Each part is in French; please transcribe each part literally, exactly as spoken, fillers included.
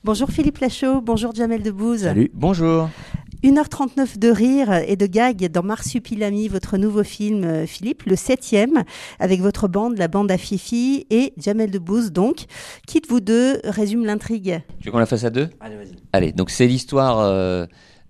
Bonjour Philippe Lachaud, bonjour Jamel Debbouze. Salut, bonjour. une heure trente-neuf de rire et de gags dans Marsupilami, votre nouveau film, Philippe, le septième, avec votre bande, la bande à Fifi et Jamel Debbouze, donc. Qui de vous deux résume l'intrigue ? Tu veux qu'on la fasse à deux ? Allez, vas-y. Allez, donc c'est l'histoire euh,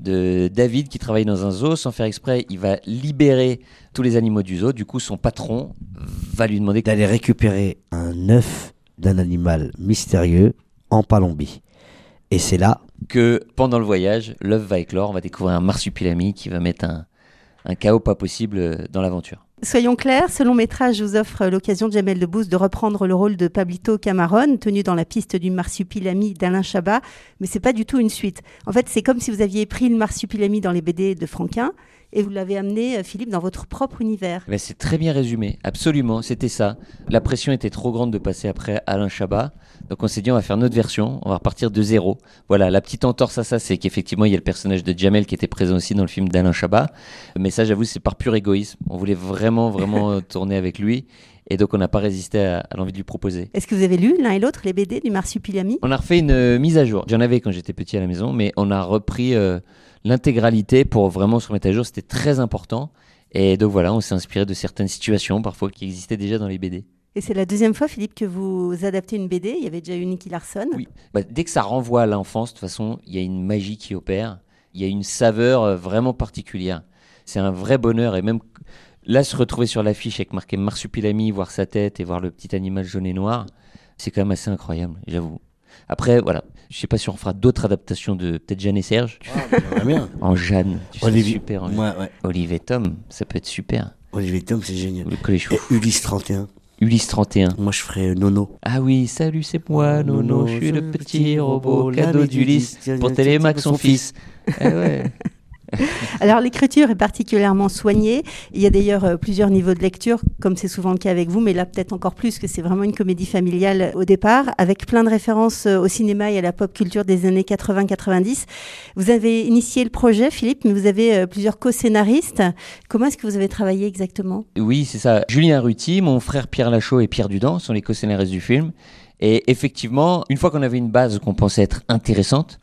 de David qui travaille dans un zoo. Sans faire exprès, il va libérer tous les animaux du zoo. Du coup, son patron va lui demander D'aller récupérer un œuf d'un animal mystérieux en Palombie. Et c'est là que pendant le voyage, l'œuf va éclore. On va découvrir un marsupilami qui va mettre un, un chaos pas possible dans l'aventure. Soyons clairs, ce long métrage vous offre l'occasion, Jamel Debbouze, de reprendre le rôle de Pablito Camarón, tenu dans la piste du marsupilami d'Alain Chabat, mais c'est pas du tout une suite. En fait, c'est comme si vous aviez pris le marsupilami dans les B D de Franquin et vous l'avez amené, Philippe, dans votre propre univers. Ben, c'est très bien résumé, absolument, c'était ça. La pression était trop grande de passer après Alain Chabat, donc on s'est dit on va faire notre version, on va repartir de zéro. Voilà, la petite entorse à ça, c'est qu'effectivement il y a le personnage de Jamel qui était présent aussi dans le film d'Alain Chabat, mais ça j'avoue c'est par pur égoïsme, on voulait vraiment vraiment tourner avec lui. Et donc, on n'a pas résisté à, à l'envie de lui proposer. Est-ce que vous avez lu l'un et l'autre les B D du Marsupilami ? On a refait une euh, mise à jour. J'en avais quand j'étais petit à la maison, mais on a repris euh, l'intégralité pour vraiment se remettre à jour. C'était très important. Et donc voilà, on s'est inspiré de certaines situations parfois qui existaient déjà dans les B D. Et c'est la deuxième fois, Philippe, que vous adaptez une B D. Il y avait déjà eu Nicky Larson. Oui. Bah, dès que ça renvoie à l'enfance, de toute façon, il y a une magie qui opère. Il y a une saveur euh, vraiment particulière. C'est un vrai bonheur. Et même là, se retrouver sur l'affiche avec marqué Marsupilami, voir sa tête et voir le petit animal jaune et noir, c'est quand même assez incroyable, j'avoue. Après, voilà, je sais pas si on fera d'autres adaptations de peut-être Jeanne et Serge. Ah, j'aimerais bien. En Jeanne, tu sais, Olivier, super. En ouais, ouais. Olivier Tom, ça peut être super. Olivier Tom, c'est génial. Le collège Et Ulysse trente et un. Ulysse trente et un. Moi, je ferais euh, Nono. Ah oui, salut, c'est moi, Nono, je suis le petit robot cadeau d'Ulysse pour Télémaque son fils. Eh ouais. Alors l'écriture est particulièrement soignée. Il y a d'ailleurs euh, plusieurs niveaux de lecture, comme c'est souvent le cas avec vous, mais là peut-être encore plus, que c'est vraiment une comédie familiale au départ, avec plein de références euh, au cinéma et à la pop culture des années quatre-vingts quatre-vingt-dix. Vous avez initié le projet, Philippe, mais vous avez euh, plusieurs co-scénaristes. Comment est-ce que vous avez travaillé exactement ? Oui, c'est ça. Julien Ruti, mon frère Pierre Lachaud et Pierre Dudan sont les co-scénaristes du film. Et effectivement, une fois qu'on avait une base qu'on pensait être intéressante,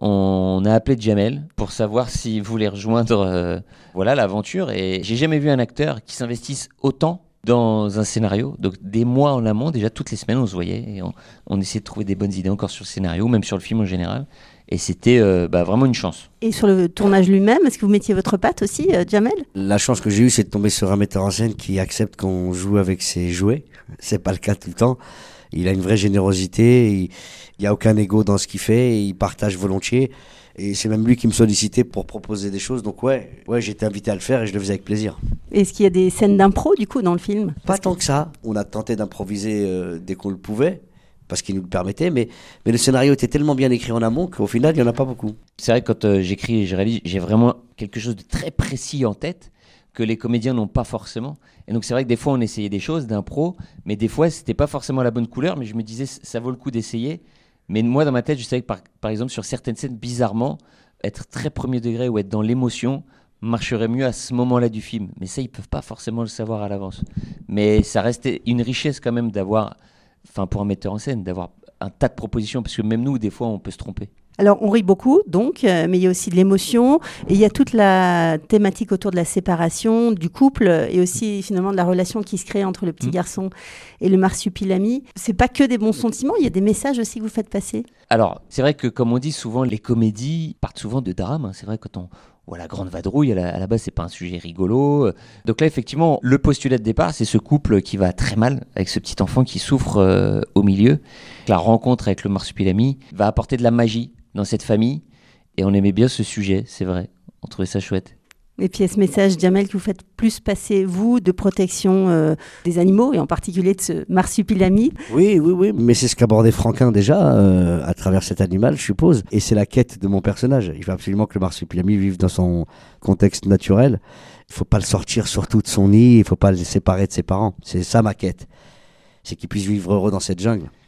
on a appelé Jamel pour savoir s'il voulait rejoindre euh, voilà, l'aventure. Et j'ai jamais vu un acteur qui s'investisse autant dans un scénario. Donc des mois en amont, déjà toutes les semaines on se voyait et on, on essayait de trouver des bonnes idées encore sur le scénario, même sur le film en général. Et c'était euh, bah, vraiment une chance. Et sur le tournage lui-même, est-ce que vous mettiez votre patte aussi, euh, Jamel ? La chance que j'ai eue, c'est de tomber sur un metteur en scène qui accepte qu'on joue avec ses jouets. C'est pas le cas tout le temps. Il a une vraie générosité, il n'y a aucun ego dans ce qu'il fait, il partage volontiers. Et c'est même lui qui me sollicitait pour proposer des choses. Donc ouais, ouais, j'étais invité à le faire et je le faisais avec plaisir. Est-ce qu'il y a des scènes d'impro, du coup, dans le film ? Pas tant que ça. On a tenté d'improviser euh, dès qu'on le pouvait, parce qu'il nous le permettait. Mais, mais le scénario était tellement bien écrit en amont qu'au final, il n'y en a pas beaucoup. C'est vrai que quand euh, j'écris et je réalise, j'ai vraiment quelque chose de très précis en tête que les comédiens n'ont pas forcément. Et donc c'est vrai que des fois on essayait des choses d'impro, mais des fois c'était pas forcément la bonne couleur, mais je me disais ça vaut le coup d'essayer. Mais moi dans ma tête je savais que par, par exemple sur certaines scènes, bizarrement, être très premier degré ou être dans l'émotion marcherait mieux à ce moment-là du film. Mais ça ils peuvent pas forcément le savoir à l'avance. Mais ça restait une richesse quand même d'avoir, enfin pour un metteur en scène, d'avoir un tas de propositions, parce que même nous des fois on peut se tromper. Alors, on rit beaucoup, donc, euh, mais il y a aussi de l'émotion. Et il y a toute la thématique autour de la séparation, du couple, et aussi, finalement, de la relation qui se crée entre le petit mmh. garçon et le marsupilami. C'est pas que des bons sentiments, il y a des messages aussi que vous faites passer. Alors, c'est vrai que, comme on dit souvent, les comédies partent souvent de drames. Hein. C'est vrai que quand on voit la grande vadrouille, à la, à la base, c'est pas un sujet rigolo. Donc là, effectivement, le postulat de départ, c'est ce couple qui va très mal, avec ce petit enfant qui souffre euh, au milieu. La rencontre avec le marsupilami va apporter de la magie dans cette famille, et on aimait bien ce sujet, c'est vrai, on trouvait ça chouette. Et puis, il y a ce message, Jamel, que vous faites plus passer, vous, de protection euh, des animaux, et en particulier de ce marsupilami. Oui, oui, oui, mais c'est ce qu'abordait Franquin déjà, euh, à travers cet animal, je suppose, et c'est la quête de mon personnage. Il faut absolument que le marsupilami vive dans son contexte naturel. Il ne faut pas le sortir surtout de son nid, il ne faut pas le séparer de ses parents. C'est ça ma quête, c'est qu'il puisse vivre heureux dans cette jungle.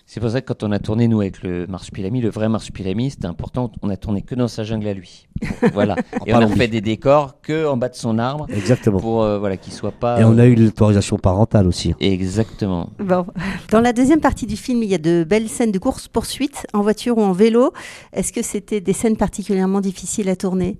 C'est pour ça que quand on a tourné, nous, avec le Marsupilami, le vrai Marsupilami, c'était important, on a tourné que dans sa jungle à lui. Voilà. Et on a fait des décors que en bas de son arbre. Exactement. Pour euh, voilà, qu'il soit pas... Et on a eu l'autorisation parentale aussi. Exactement. Bon. Dans la deuxième partie du film, il y a de belles scènes de course-poursuite, en voiture ou en vélo. Est-ce que c'était des scènes particulièrement difficiles à tourner?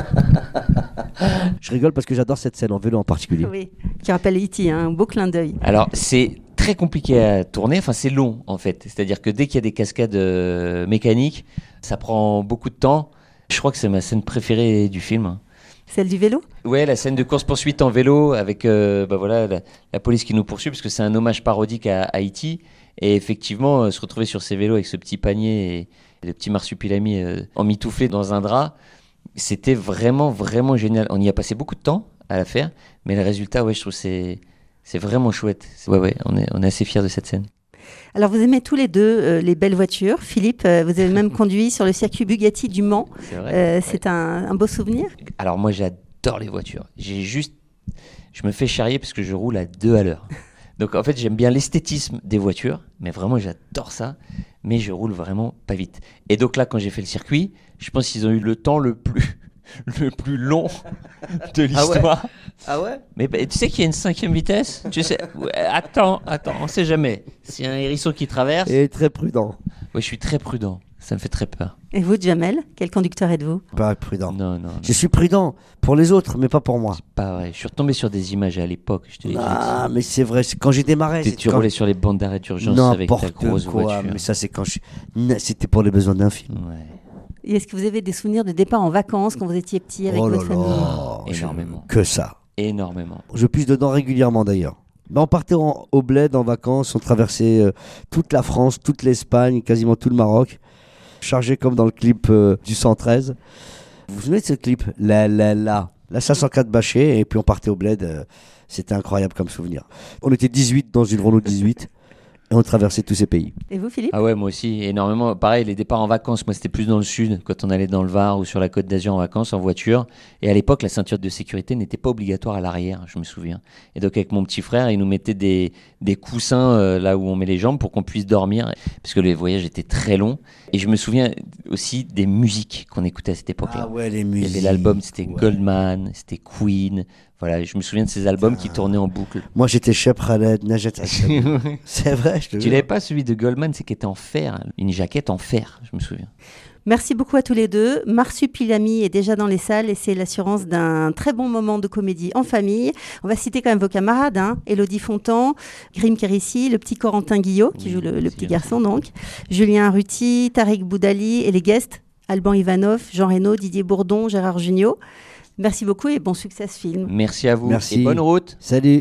Je rigole parce que j'adore cette scène en vélo en particulier. Oui, qui rappelle E T, hein, un beau clin d'œil. Alors, c'est très compliqué à tourner, enfin c'est long en fait. C'est-à-dire que dès qu'il y a des cascades euh, mécaniques, ça prend beaucoup de temps. Je crois que c'est ma scène préférée du film. Celle du vélo? Ouais, la scène de course-poursuite en vélo avec euh, bah voilà, la, la police qui nous poursuit, parce que c'est un hommage parodique à Haïti. Et effectivement, euh, se retrouver sur ces vélos avec ce petit panier et, et le petit marsupilami euh, emmitouflé dans un drap, c'était vraiment, vraiment génial. On y a passé beaucoup de temps à la faire, mais le résultat, ouais, je trouve que c'est, c'est vraiment chouette. Ouais, ouais, on est, on est assez fiers de cette scène. Alors, vous aimez tous les deux euh, les belles voitures. Philippe, euh, vous avez même conduit sur le circuit Bugatti du Mans. C'est vrai. Euh, c'est ouais. un, un beau souvenir. Alors, moi, j'adore les voitures. J'ai juste... Je me fais charrier parce que je roule à deux à l'heure. Donc, en fait, j'aime bien l'esthétisme des voitures, mais vraiment, j'adore ça. Mais je roule vraiment pas vite. Et donc là, quand j'ai fait le circuit, je pense qu'ils ont eu le temps le plus... le plus long de l'histoire. Ah ouais, ah ouais. Mais bah, tu sais qu'il y a une cinquième vitesse. Tu sais, ouais, attends, attends, on sait jamais. S'il y a un hérisson qui traverse. Et très prudent. Oui, je suis très prudent. Ça me fait très peur. Et vous, Jamel, quel conducteur êtes-vous? Pas prudent. Non, non, non. Je suis prudent pour les autres, mais pas pour moi. C'est pas vrai. Je suis retombé sur des images à l'époque. Je te l'ai ah, dit. Mais c'est vrai. C'est quand j'ai démarré. Tu quand... roulais sur les bandes d'arrêt d'urgence avec ta grosse quoi, voiture. Mais ça, c'est quand je... c'était pour les besoins d'un film. Ouais. Et est-ce que vous avez des souvenirs de départ en vacances quand vous étiez petit avec oh votre là famille? là, Énormément. Que ça. Énormément. Je pige dedans régulièrement d'ailleurs. Ben, on partait en, au bled en vacances, on traversait euh, toute la France, toute l'Espagne, quasiment tout le Maroc, chargé comme dans le clip euh, du cent treize. Vous vous souvenez de ce clip? La la la, la cinq cent quatre bâchée, et puis on partait au bled. Euh, c'était incroyable comme souvenir. On était dix-huit dans une Renault dix-huit. Et on traversait tous ces pays. Et vous, Philippe? Ah ouais, moi aussi, énormément. Pareil, les départs en vacances, moi c'était plus dans le sud, quand on allait dans le Var ou sur la Côte d'Azur en vacances, en voiture. Et à l'époque, la ceinture de sécurité n'était pas obligatoire à l'arrière, je me souviens. Et donc avec mon petit frère, il nous mettait des, des coussins euh, là où on met les jambes pour qu'on puisse dormir, parce que les voyages étaient très longs. Et je me souviens aussi des musiques qu'on écoutait à cette époque-là. Ah ouais, les musiques. Il y avait l'album, c'était ouais. Goldman, c'était Queen. Voilà, je me souviens de ces albums ah. qui tournaient en boucle. Moi, j'étais Cheb Khaled, Najat Hassan. C'est vrai, je te Tu l'avais pas, celui de Goldman, c'est qu'il était en fer, une jaquette en fer, je me souviens. Merci beaucoup à tous les deux. Marsupilami est déjà dans les salles et c'est l'assurance d'un très bon moment de comédie en famille. On va citer quand même vos camarades, hein. Élodie Fontan, Grim Kérissi, le petit Corentin Guillot, qui oui, joue le, le petit garçon donc, Julien Arruti, Tariq Boudali et les guests, Alban Ivanov, Jean Reno, Didier Bourdon, Gérard Jugnot. Merci beaucoup et bon succès à ce film. Merci à vous. Merci. Et bonne route. Salut.